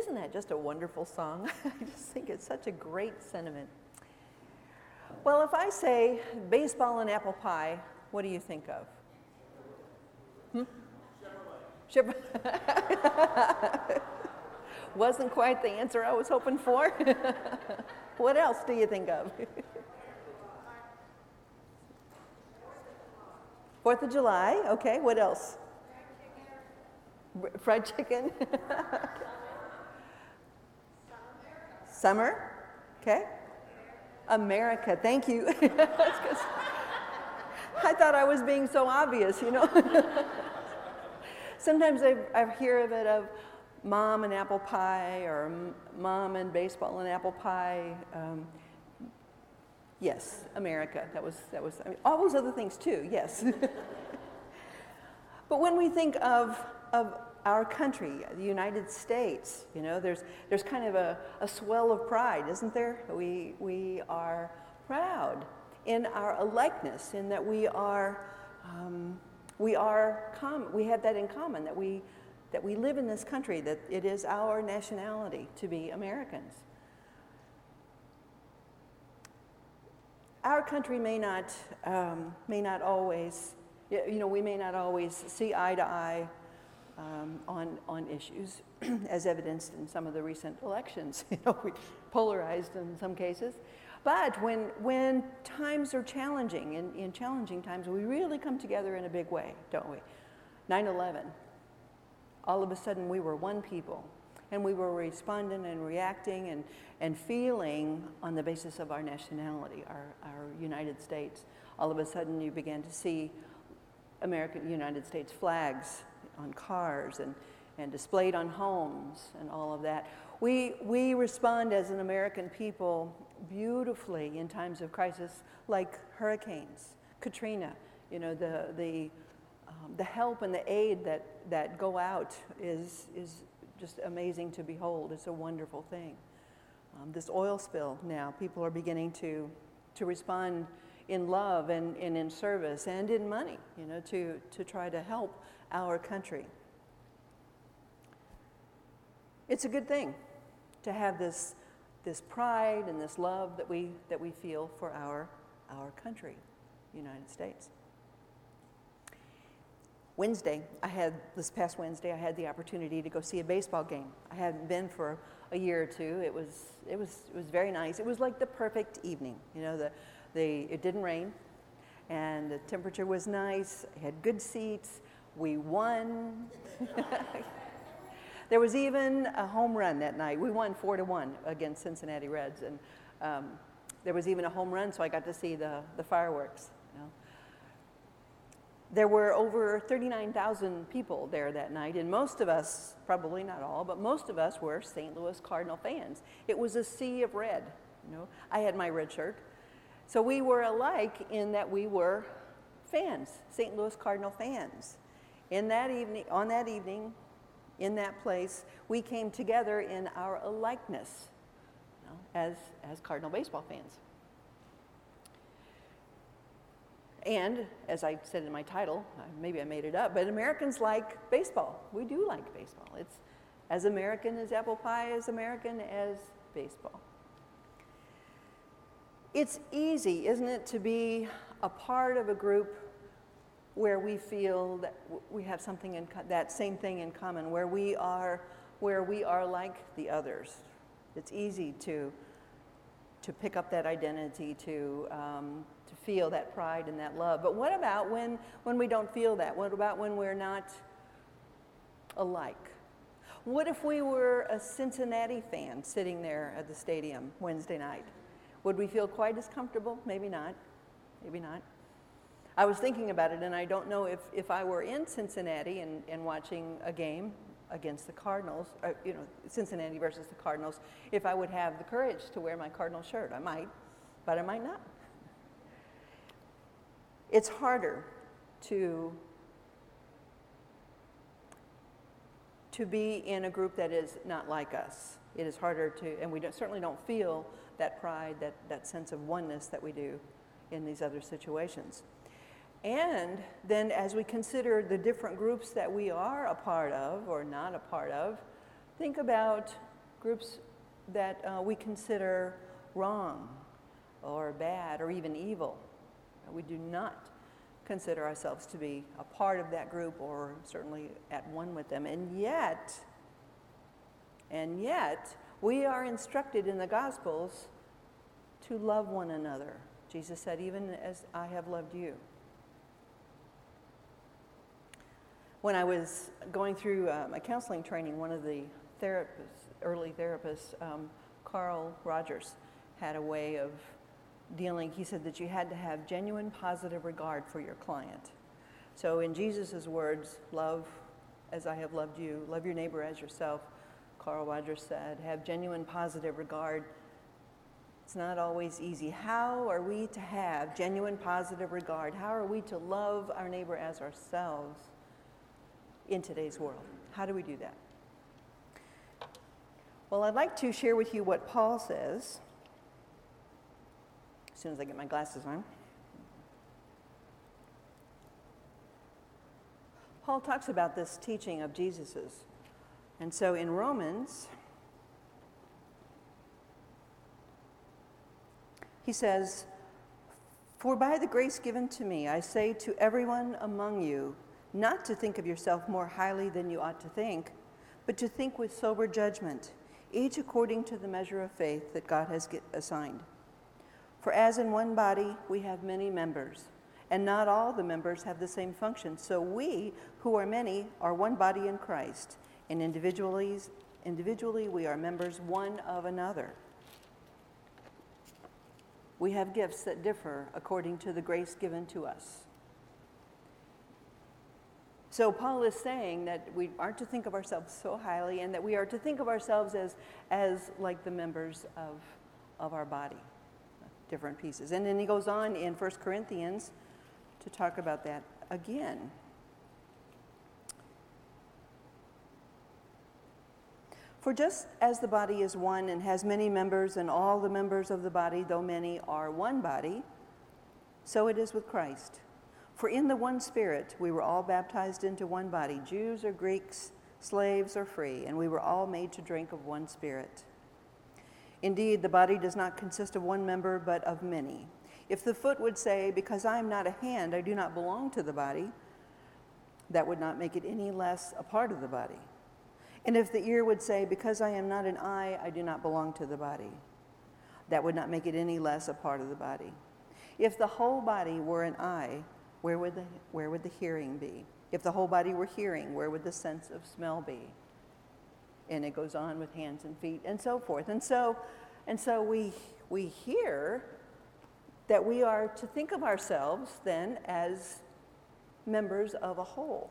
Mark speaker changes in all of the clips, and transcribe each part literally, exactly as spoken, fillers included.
Speaker 1: Isn't that just a wonderful song? I just think it's such a great sentiment. Well, if I say baseball and apple pie, what do you think of? Hmm? Chevrolet. Chevrolet. Wasn't quite the answer I was hoping for. What else do you think of? Fourth of July, okay, what else? Fried chicken. Summer, okay. America, thank you. I thought I was being so obvious, you know. Sometimes I, I hear of it of mom and apple pie, or m- mom and baseball and apple pie. Um, yes, America. That was that was. I mean, all those other things too. Yes. But when we think of of our country, the United States, you know, there's there's kind of a, a swell of pride, isn't there? We we are proud in our alikeness, in that we are um, we are com- we have that in common, that we that we live in this country, that it is our nationality to be Americans. Our country may not um, may not always, you know, we may not always see eye to eye um, on on issues, as evidenced in some of the recent elections. You know, we polarized in some cases. But when when times are challenging, in, in challenging times, we really come together in a big way, don't we? nine eleven. All of a sudden, we were one people, and we were responding and reacting and, and feeling on the basis of our nationality, our, our United States. All of a sudden, you began to see American United States flags on cars and, and displayed on homes and all of that. We, we respond as an American people beautifully in times of crisis, like hurricanes, Katrina, you know, the, the Um, the help and the aid that, that go out is, is just amazing to behold. It's a wonderful thing. Um, this oil spill now, people are beginning to, to respond in love and, and in service and in money, you know, to, to try to help our country. It's a good thing to have this, this pride and this love that we, that we feel for our, our country, the United States. Wednesday, I had, this past Wednesday, I had the opportunity to go see a baseball game. I hadn't been for a year or two. It was, it was, it was very nice. It was like the perfect evening. You know, the, the, it didn't rain, and the temperature was nice. I had good seats. We won. There was even a home run that night. We won four to one against Cincinnati Reds, and um, there was even a home run, so I got to see the, the fireworks. You know. There were over thirty-nine thousand people there that night, and most of us, probably not all, but most of us were Saint Louis Cardinal fans. It was a sea of red, you know. I had my red shirt. So we were alike in that we were fans, Saint Louis Cardinal fans. In that evening, on that evening, in that place, we came together in our alikeness, you know, as, as Cardinal baseball fans. And, as I said in my title, maybe I made it up, but Americans like baseball. We do like baseball. It's as American as apple pie, as American as baseball. It's easy, isn't it, to be a part of a group where we feel that we have something in co- that same thing in common, where we are, where we are like the others. It's easy to to pick up that identity, to um, to feel that pride and that love. But what about when, when we don't feel that? What about when we're not alike? What if we were a Cincinnati fan sitting there at the stadium Wednesday night? Would we feel quite as comfortable? Maybe not. Maybe not. I was thinking about it, and I don't know if, if I were in Cincinnati and, and watching a game against the Cardinals, or, you know, Cincinnati versus the Cardinals, if I would have the courage to wear my Cardinal shirt. I might, but I might not. It's harder to, to be in a group that is not like us. It is harder to, and we don't, certainly don't feel that pride, that, that sense of oneness that we do in these other situations. And then as we consider the different groups that we are a part of or not a part of, think about groups that uh, we consider wrong or bad or even evil. We do not consider ourselves to be a part of that group or certainly at one with them. And yet, and yet, we are instructed in the Gospels to love one another. Jesus said, even as I have loved you. When I was going through uh, my counseling training, one of the therapists, early therapists, um, Carl Rogers, had a way of dealing. He said that you had to have genuine positive regard for your client. So in Jesus' words, love as I have loved you, love your neighbor as yourself. Carl Rogers said, have genuine positive regard. It's not always easy. How are we to have genuine positive regard? How are we to love our neighbor as ourselves in today's world? How do we do that? Well, I'd like to share with you what Paul says as soon as I get my glasses on. Paul talks about this teaching of Jesus's. And so in Romans, he says, for by the grace given to me, I say to everyone among you, not to think of yourself more highly than you ought to think, but to think with sober judgment, each according to the measure of faith that God has assigned. For as in one body we have many members, and not all the members have the same function. So we, who are many, are one body in Christ, and individually, individually we are members one of another. We have gifts that differ according to the grace given to us. So Paul is saying that we aren't to think of ourselves so highly, and that we are to think of ourselves as, as like the members of, of our body, different pieces. And then he goes on in First Corinthians to talk about that again. For just as the body is one and has many members, and all the members of the body, though many, are one body, so it is with Christ. For in the one Spirit we were all baptized into one body, Jews or Greeks, slaves or free, and we were all made to drink of one Spirit. Indeed, the body does not consist of one member, but of many. If the foot would say, because I am not a hand, I do not belong to the body, that would not make it any less a part of the body. And if the ear would say, because I am not an eye, I do not belong to the body, that would not make it any less a part of the body. If the whole body were an eye, where would the, where would the hearing be? If the whole body were hearing, where would the sense of smell be? And it goes on with hands and feet and so forth. And so, and so we, we hear that we are to think of ourselves then as members of a whole.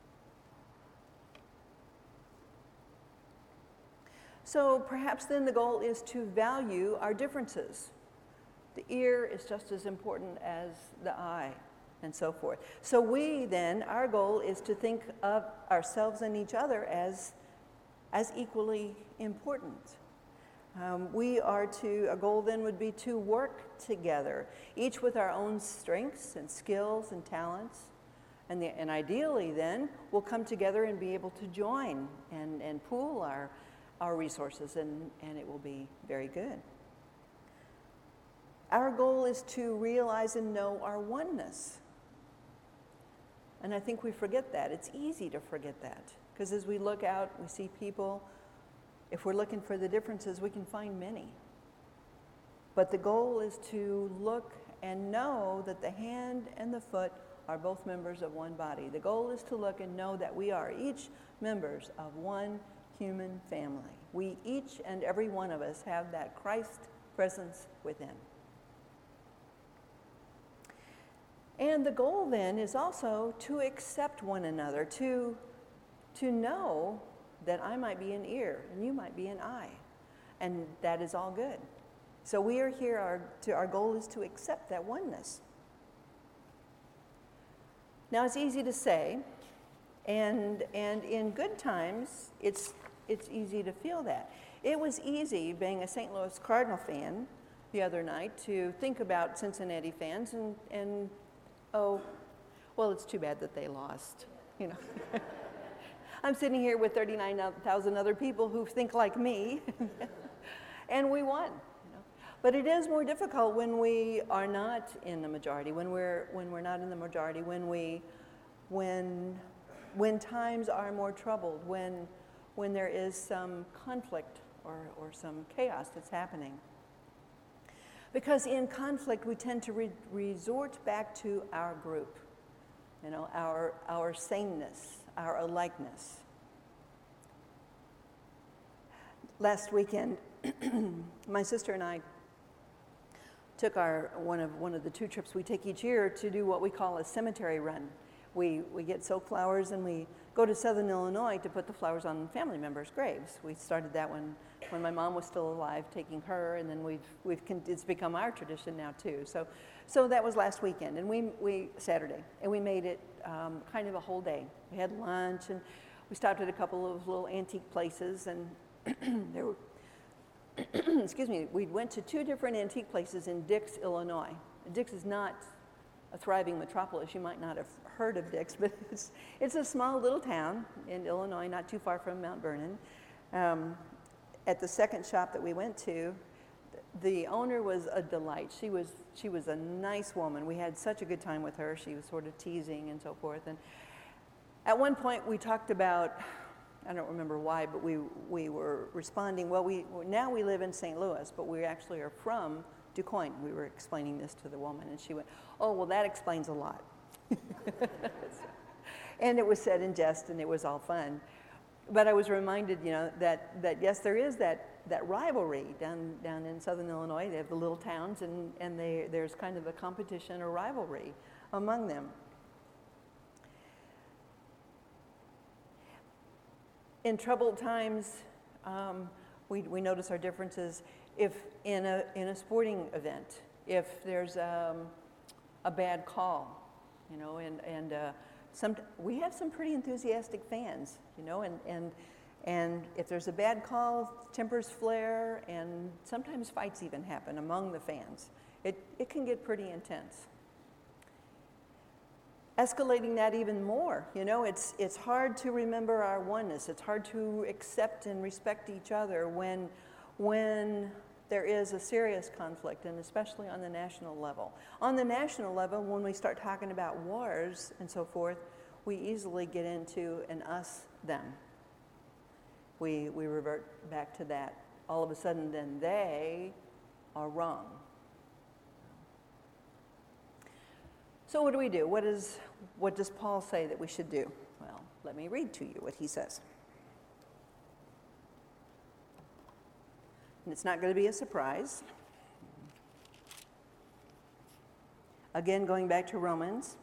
Speaker 1: So perhaps then the goal is to value our differences. The ear is just as important as the eye, and so forth. So we then, our goal is to think of ourselves and each other as, as equally important. Um, we are to, a goal then would be to work together, each with our own strengths and skills and talents. And, the, and ideally then, we'll come together and be able to join and, and pool our, our resources, and, and it will be very good. Our goal is to realize and know our oneness. And I think we forget that. It's easy to forget that. Because as we look out, we see people. If we're looking for the differences, we can find many. But the goal is to look and know that the hand and the foot are both members of one body. The goal is to look and know that we are each members of one human family. We, each and every one of us, have that Christ presence within. And the goal then is also to accept one another, to, to know that I might be an ear and you might be an eye, and that is all good. So we are here, our, to, our goal is to accept that oneness. Now it's easy to say, and, and in good times, it's, it's easy to feel that. It was easy, being a Saint Louis Cardinal fan the other night, to think about Cincinnati fans and, and oh, well, it's too bad that they lost, you know. I'm sitting here with thirty-nine thousand other people who think like me, and we won. You know? But it is more difficult when we are not in the majority, when we're, when we're not in the majority, when, we, when, when times are more troubled, when, when there is some conflict or, or some chaos that's happening. Because in conflict, we tend to re- resort back to our group, you know, our, our sameness, our alikeness. Last weekend, my sister and I took our one of one of the two trips we take each year to do what we call a cemetery run. We we get soaked flowers and we go to Southern Illinois to put the flowers on family members' graves. We started that one when my mom was still alive, taking her, and then we've we've it's become our tradition now too. So, so that was last weekend, and we we Saturday, and we made it um, kind of a whole day. We had lunch, and we stopped at a couple of little antique places, and there were. Excuse me. We went to two different antique places in Dix, Illinois. Dix is not a thriving metropolis. You might not have heard of Dix, but it's it's a small little town in Illinois, not too far from Mount Vernon. Um, at the second shop that we went to, the owner was a delight. She was she was a nice woman. We had such a good time with her. She was sort of teasing and so forth. And at one point, we talked about, I don't remember why, but we we were responding, well, we now we live in Saint Louis, but we actually are from DuQuoin. We were explaining this to the woman, and she went, oh, well, that explains a lot. And it was said in jest, and it was all fun. But I was reminded, you know, that, that yes, there is that, that rivalry down down in Southern Illinois. They have the little towns, and, and they, there's kind of a competition or rivalry among them. In troubled times, um, we, we notice our differences. If in a in a sporting event, if there's um, a bad call, you know, and and uh, some we have some pretty enthusiastic fans, you know, and and and if there's a bad call, tempers flare, and sometimes fights even happen among the fans. It it can get pretty intense. Escalating that even more, you know, it's it's hard to remember our oneness. It's hard to accept and respect each other when when there is a serious conflict, and especially on the national level. On the national level, when we start talking about wars and so forth, we easily get into an us-them. We we revert back to that. All of a sudden, then they are wrong. So what do we do? What is what does Paul say that we should do? Well, let me read to you what he says. And it's not going to be a surprise. Again, going back to Romans,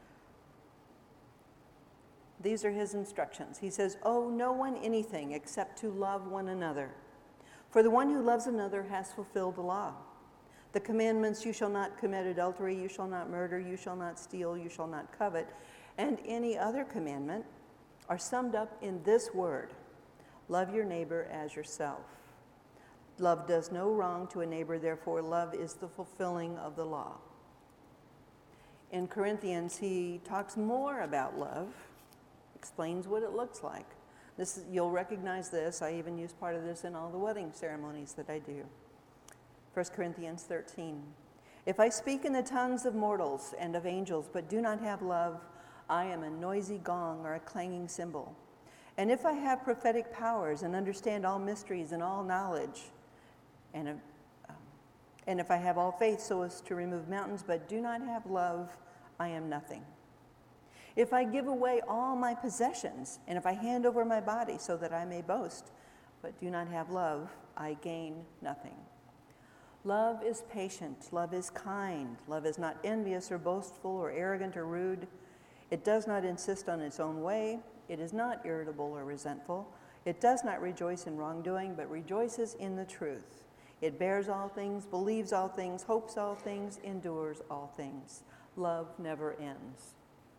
Speaker 1: these are his instructions. He says, "Owe no one anything except to love one another. For the one who loves another has fulfilled the law. The commandments, you shall not commit adultery, you shall not murder, you shall not steal, you shall not covet, and any other commandment are summed up in this word: love your neighbor as yourself. Love does no wrong to a neighbor, therefore love is the fulfilling of the law." In Corinthians, he talks more about love, explains what it looks like. This is, you'll recognize this. I even use part of this in all the wedding ceremonies that I do. First Corinthians thirteen. "If I speak in the tongues of mortals and of angels, but do not have love, I am a noisy gong or a clanging cymbal. And if I have prophetic powers and understand all mysteries and all knowledge, and, um, and if I have all faith so as to remove mountains, but do not have love, I am nothing. If I give away all my possessions, and if I hand over my body so that I may boast, but do not have love, I gain nothing. Love is patient, love is kind, love is not envious or boastful or arrogant or rude. It does not insist on its own way, it is not irritable or resentful. It does not rejoice in wrongdoing, but rejoices in the truth. It bears all things, believes all things, hopes all things, endures all things. Love never ends."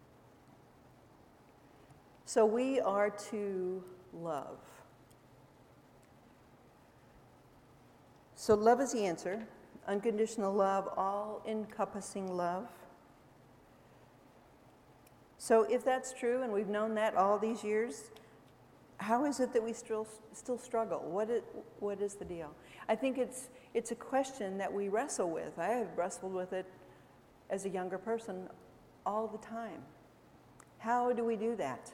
Speaker 1: So we are to love. So love is the answer. Unconditional love, all-encompassing love. So if that's true, and we've known that all these years, how is it that we still still struggle? What is, what is the deal? I think it's it's a question that we wrestle with. I have wrestled with it as a younger person all the time. How do we do that?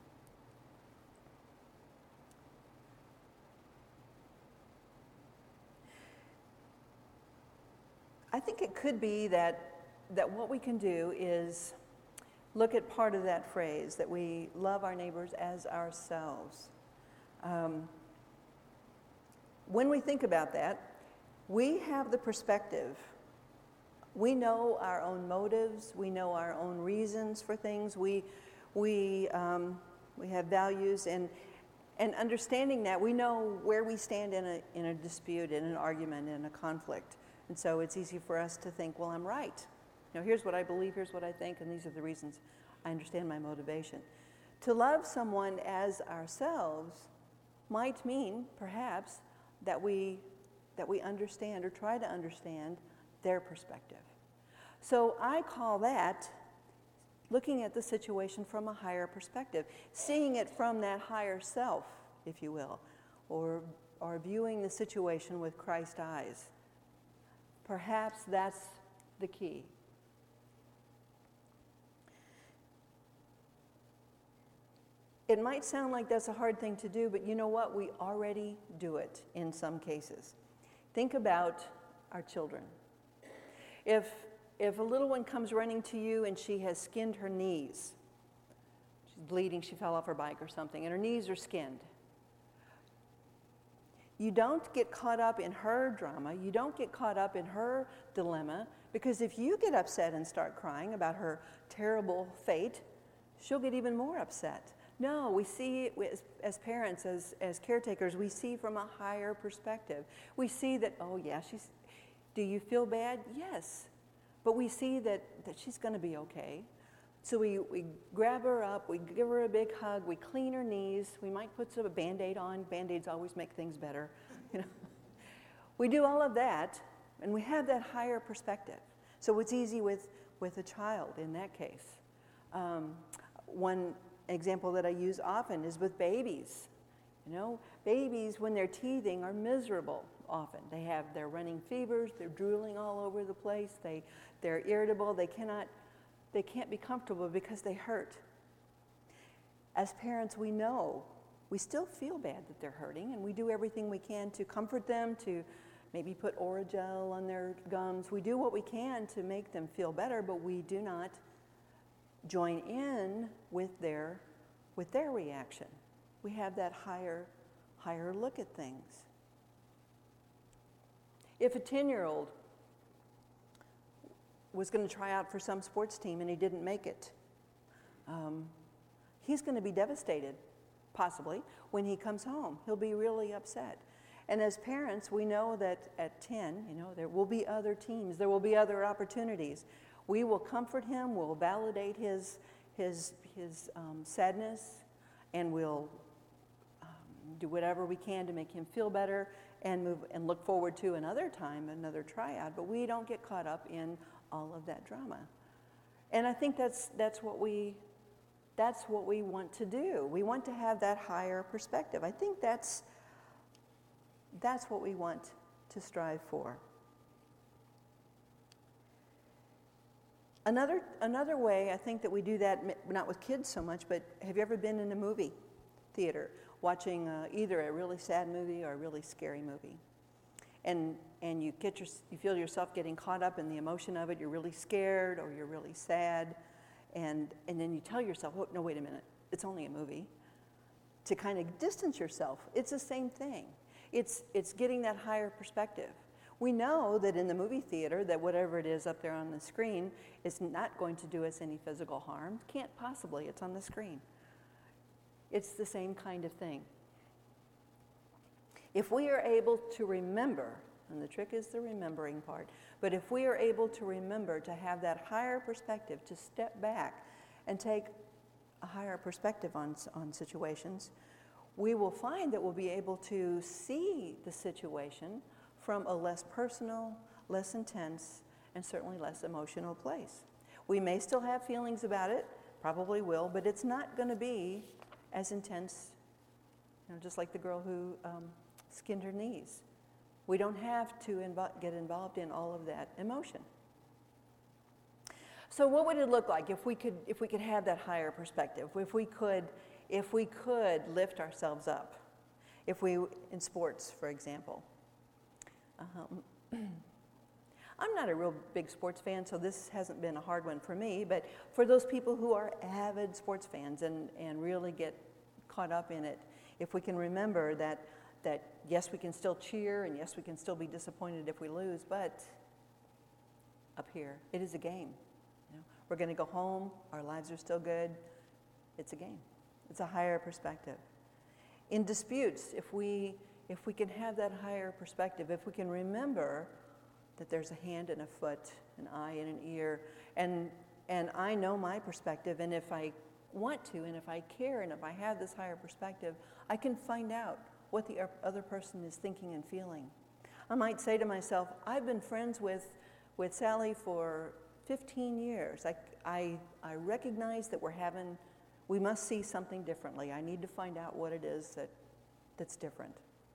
Speaker 1: I think it could be that that what we can do is look at part of that phrase, that we love our neighbors as ourselves. Um, when we think about that, we have the perspective. We know our own motives. We know our own reasons for things. We, we, um, we have values, and, and understanding that, we know where we stand in a, in a dispute, in an argument, in a conflict. And so it's easy for us to think, well, I'm right. You know, here's what I believe, here's what I think, and these are the reasons I understand my motivation. To love someone as ourselves might mean, perhaps, that we, that we understand or try to understand their perspective. So I call that looking at the situation from a higher perspective, seeing it from that higher self, if you will, or, or viewing the situation with Christ's eyes. Perhaps that's the key. It might sound like that's a hard thing to do, but you know what? We already do it in some cases. Think about our children. If, if a little one comes running to you and she has skinned her knees, she's bleeding, she fell off her bike or something, and her knees are skinned, you don't get caught up in her drama, you don't get caught up in her dilemma, because if you get upset and start crying about her terrible fate, she'll get even more upset. No, we see, as, as parents, as, as caretakers, we see from a higher perspective. We see that, oh yeah, she's, do you feel bad? Yes. But we see that, that she's going to be okay. So we, we grab her up, we give her a big hug, we clean her knees, we might put some a Band-Aid on. Band-Aids always make things better. You know, we do all of that, and we have that higher perspective. So it's easy with, with a child in that case. Um, one example that I use often is with babies. You know, babies, when they're teething, are miserable often. They have, they're running fevers, they're drooling all over the place, they, they're irritable, they cannot, they can't be comfortable because they hurt. As parents, we know, we still feel bad that they're hurting, and we do everything we can to comfort them, to maybe put Orajel on their gums. We do what we can to make them feel better, but we do not join in with their, with their reaction. We have that higher, higher look at things. If a ten-year-old was going to try out for some sports team and he didn't make it, um, he's going to be devastated, possibly, when he comes home. He'll be really upset. And as parents, we know that at ten, you know, there will be other teams, there will be other opportunities. We will comfort him, we'll validate his, his, his um, sadness, and we'll um, do whatever we can to make him feel better and move and look forward to another time, another tryout. But we don't get caught up in all of that drama. And I think that's, that's, what we, that's what we want to do. We want to have that higher perspective. I think that's, that's what we want to strive for. Another, another way I think that we do that, not with kids so much, but have you ever been in a movie theater watching uh, either a really sad movie or a really scary movie? And, and you, get your, you feel yourself getting caught up in the emotion of it. You're really scared or you're really sad. And, and then you tell yourself, oh, no, wait a minute, it's only a movie. To kind of distance yourself. It's the same thing. It's, it's getting that higher perspective. We know that in the movie theater that whatever it is up there on the screen is not going to do us any physical harm. Can't possibly, it's on the screen. It's the same kind of thing. If we are able to remember, and the trick is the remembering part, but if we are able to remember to have that higher perspective, to step back and take a higher perspective on, on situations, we will find that we'll be able to see the situation from a less personal, less intense, and certainly less emotional place. We may still have feelings about it, probably will, but it's not going to be as intense You know, just like the girl who um, skinned her knees. We don't have to invo- get involved in all of that emotion. So what would it look like if we could if we could have that higher perspective? If we could if we could lift ourselves up? If we in sports, for example. Um, I'm not a real big sports fan, so this hasn't been a hard one for me, but for those people who are avid sports fans and, and really get caught up in it, if we can remember that that yes, we can still cheer, and yes, we can still be disappointed if we lose, but up here, it is a game. You know, we're going to go home, our lives are still good. It's a game. It's a higher perspective. In disputes, if we if we can have that higher perspective, if we can remember that there's a hand and a foot, an eye and an ear, and and I know my perspective, and if I want to, and if I care, and if I have this higher perspective, I can find out what the other person is thinking and feeling. I might say to myself, I've been friends with, with Sally for fifteen years. I, I, I recognize that we're having, we must see something differently. I need to find out what it is that, that's different.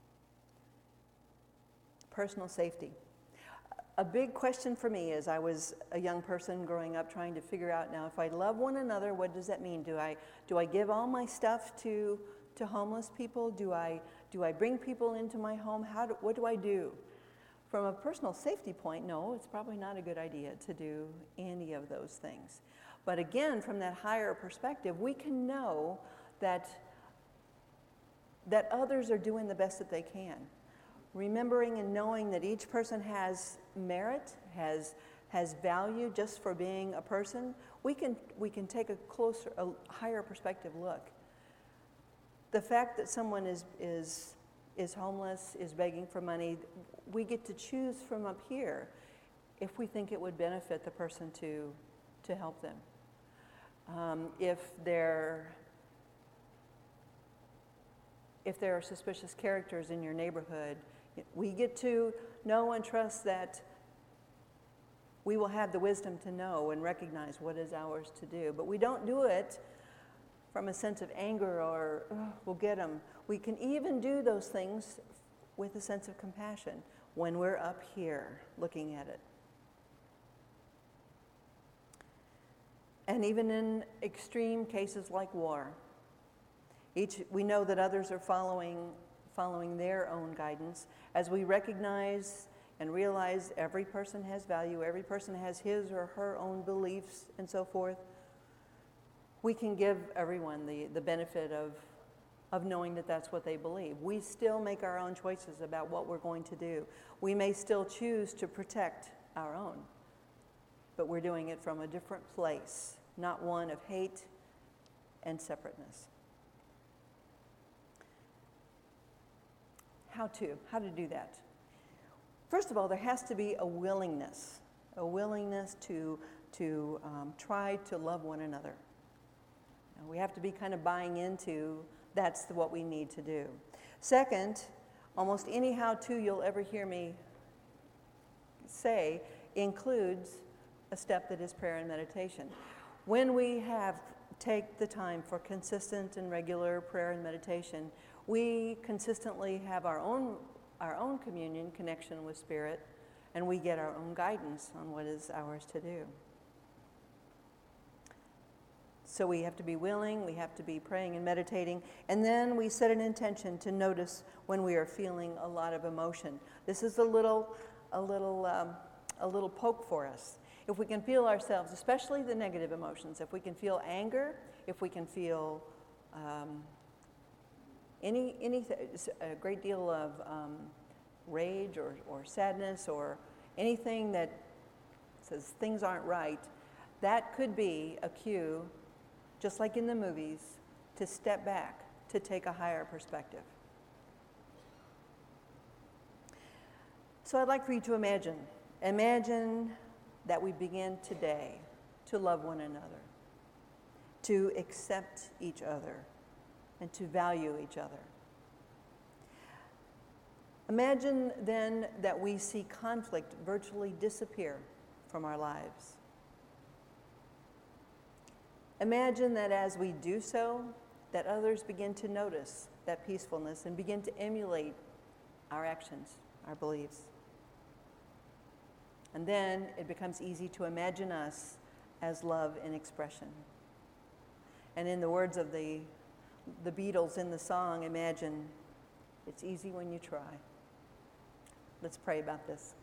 Speaker 1: Personal safety. A big question for me as I was a young person growing up trying to figure out, now if I love one another, what does that mean? Do I, do I give all my stuff to, to homeless people? Do I, do I bring people into my home? How do, what do I do? From a personal safety point, no, it's probably not a good idea to do any of those things. But again, from that higher perspective, we can know that, that others are doing the best that they can. Remembering and knowing that each person has merit, has, has value just for being a person, we can, we can take a closer, a higher perspective look. The fact that someone is, is, is homeless, is begging for money, we get to choose from up here if we think it would benefit the person to, to help them. Um, if they're if there are suspicious characters in your neighborhood, we get to know and trust that we will have the wisdom to know and recognize what is ours to do. But we don't do it from a sense of anger or, oh, we'll get them. We can even do those things with a sense of compassion when we're up here looking at it. And even in extreme cases like war, each, we know that others are following, following their own guidance. As we recognize and realize every person has value, every person has his or her own beliefs and so forth, we can give everyone the, the benefit of, of knowing that that's what they believe. We still make our own choices about what we're going to do. We may still choose to protect our own, but we're doing it from a different place, not one of hate and separateness. How to, how to do that? First of all, there has to be a willingness, a willingness to, to um, try to love one another. And we have to be kind of buying into that's the, what we need to do. Second, almost any how-to you'll ever hear me say includes a step that is prayer and meditation. When we have take the time for consistent and regular prayer and meditation, we consistently have our own our own communion connection with Spirit, and we get our own guidance on what is ours to do. So we have to be willing, we have to be praying and meditating, and then we set an intention to notice when we are feeling a lot of emotion. This is a little, a little, um, a little poke for us. If we can feel ourselves, especially the negative emotions, if we can feel anger, if we can feel um, any, any, a great deal of um, rage or, or sadness or anything that says things aren't right, that could be a cue, just like in the movies, to step back, to take a higher perspective. So I'd like for you to imagine, imagine that we begin today to love one another, to accept each other, and to value each other. Imagine then that we see conflict virtually disappear from our lives. Imagine that as we do so, that others begin to notice that peacefulness and begin to emulate our actions, our beliefs. And then it becomes easy to imagine us as love in expression. And in the words of the, the Beatles in the song, imagine, it's easy when you try. Let's pray about this.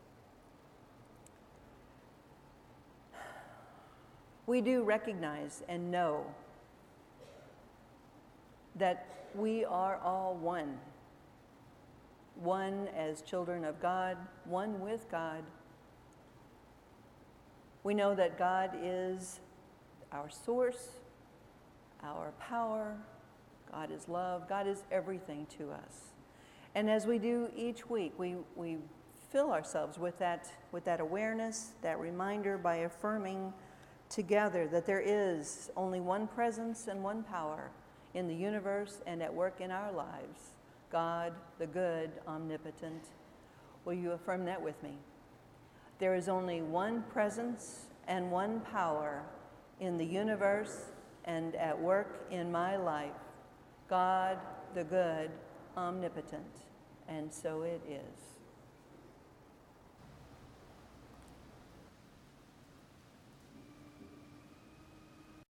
Speaker 1: We do recognize and know that we are all one. One as children of God, one with God. We know that God is our source, our power. God is love. God is everything to us. And as we do each week, we, we fill ourselves with that, with that awareness, that reminder by affirming together that there is only one presence and one power in the universe and at work in our lives. God, the good, omnipotent. Will you affirm that with me? There is only one presence and one power in the universe and at work in my life. God, the good, omnipotent. And so it is.